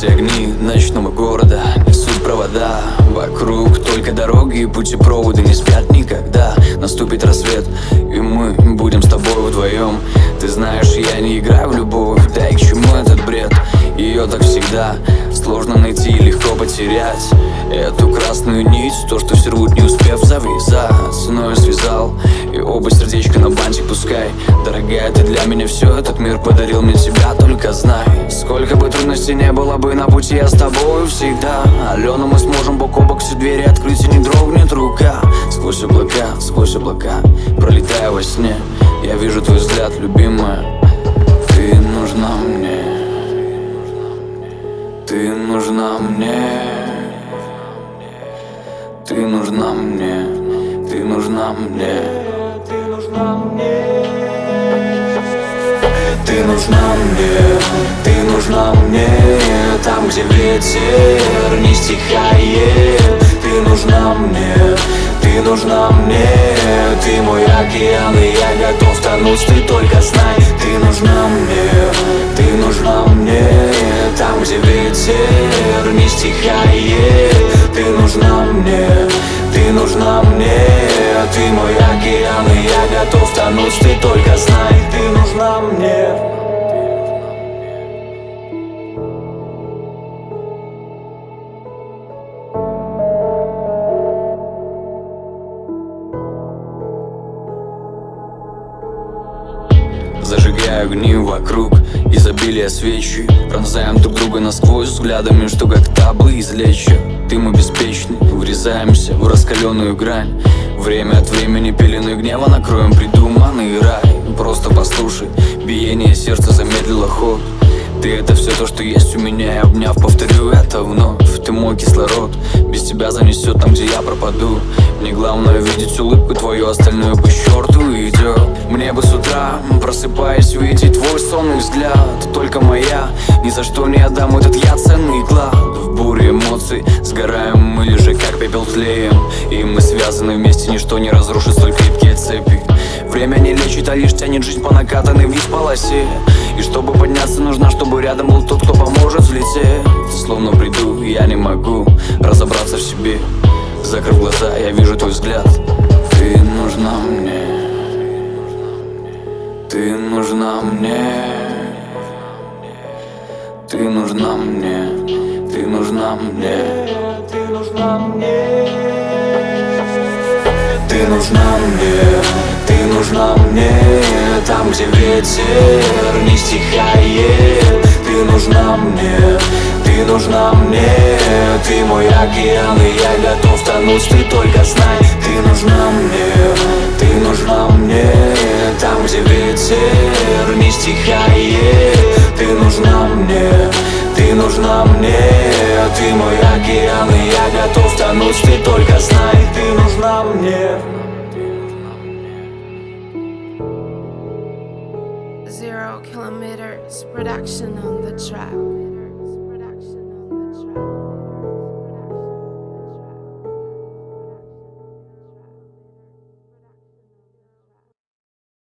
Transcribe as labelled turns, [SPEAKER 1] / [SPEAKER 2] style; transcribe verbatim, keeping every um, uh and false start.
[SPEAKER 1] Все огни ночного города несут провода. Вокруг только дороги и путепроводы не спят никогда. Наступит рассвет, и мы будем с тобой вдвоем. Ты знаешь, я не играю в любовь, да и к чему этот бред? Ее так всегда сложно найти и легко потерять. Эту красную нить, то, что все рвут, не успев завязать. Но я связал, и оба сердечка на бантик пускай. Дорогая, ты для меня все, этот мир подарил мне тебя, только знай. Сколько бы трудностей не было бы на пути, я с тобою всегда. Алена, мы сможем бок о бок все двери открыть, и не дрогнет рука. Сквозь облака, сквозь облака, пролетая во сне, я вижу твой взгляд, любимая. Ты нужна мне, ты нужна мне, ты нужна мне, ты нужна мне, ты нужна мне, ты нужна мне, ты нужна мне, там, где ветер не стихает. Ты нужна мне, ты нужна мне, ты мой океан, и я готов тонуть, ты только знай. Ты нужна мне, ты нужна мне, там, где ветер не стихает. Ты нужна мне, ты нужна мне, ты мой океан, и я готов тонуть, ты только знай. Ты нужна мне. Зажигая огни вокруг, изобилие свечи, пронзаем друг друга насквозь взглядами, что как таблы из леча. Ты мой беспечный, врезаемся в раскаленную грань. Время от времени пеленой гнева накроем придуманный рай. Просто послушай, биение сердца замедлило ход. Ты — это все то, что есть у меня, и обняв, повторю это вновь. Ты мой кислород, без тебя занесет там, где я пропаду. Мне главное видеть улыбку твою, остальное по черту идет. Мне бы с утра, просыпаясь, увидеть твой сонный взгляд. Только моя, ни за что не отдам этот я ценный клад. В буре эмоций сгораем мы лишь как пепел тлеем, и мы связаны вместе, ничто не разрушит столь крепкие цепи. Время не лечит, а лишь тянет жизнь по накатанной вниз полосе. И чтобы подняться, нужно, чтобы рядом был тот, кто поможет взлететь. Словно приду, я не могу разобраться в себе. Закрыв глаза, я вижу твой взгляд. Ты нужна мне, ты нужна мне, ты нужна мне, ты нужна мне, ты нужна мне, ты нужна мне, ты нужна мне, там, где ветер не стихает. Ты нужна мне, ты нужна мне, ты мой океан, и я готов тонуть, ты только знай. Ты нужна мне, ты нужна мне, там, где ветер не стихает. Ты нужна мне, ты нужна мне, ты мой океан, и я готов тонуть, ты только знай. Ты нужна мне.
[SPEAKER 2] Zero kilometers production on the track. Production on the track.